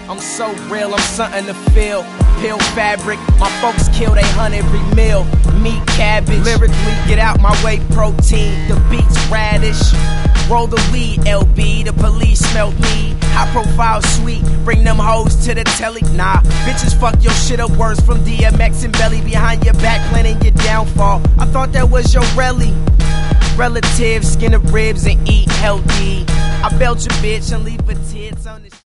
I'm so real, I'm something to feel. Peel fabric, my folks kill, they hunt every meal. Meat, cabbage, lyrically get out my way, protein. The beats radish, roll the weed, LB. The police smelt me, high profile sweet. Bring them hoes to the telly, nah. Bitches fuck your shit up worse from DMX and Belly. Behind your back planning your downfall. I thought that was your rally. Relatives, skin of ribs and eat healthy. I belt your bitch and leave her tits on the